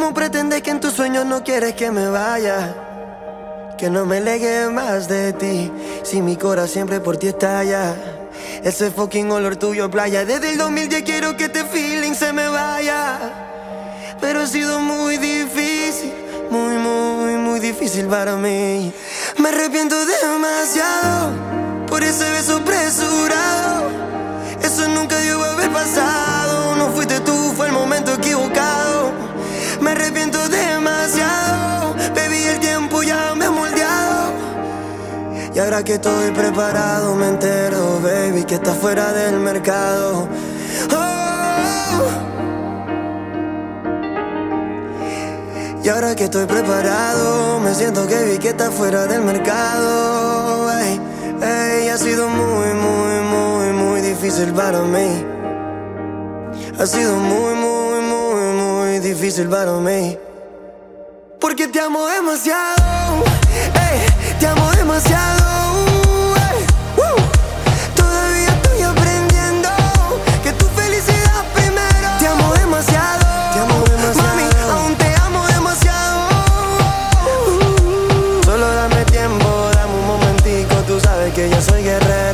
¿Cómo pretendes que en tus sueños no quieres que me vaya? Que no me legue más de ti, si mi corazón siempre por ti estalla. Ese fucking olor tuyo a playa. Desde el 2010 quiero que este feeling se me vaya. Pero ha sido muy difícil, muy difícil para mí. Me arrepiento demasiado por ese beso apresurado. Eso nunca debió haber pasado. No fuiste tú, fue el momento equivocado. Me arrepiento demasiado, baby, el tiempo ya me ha moldeado. Y ahora que estoy preparado me entero, baby, que estás fuera del mercado. Oh. Y ahora que estoy preparado me siento que vi que estás fuera del mercado. Ey, ey, ha sido muy difícil para mí. Ha sido muy difícil para mí. Porque te amo demasiado, ey, te amo demasiado, ey, todavía estoy aprendiendo que tu felicidad primero. Te amo demasiado, mami, aún te amo demasiado. Solo dame tiempo, dame un momentico, tú sabes que yo soy guerrero.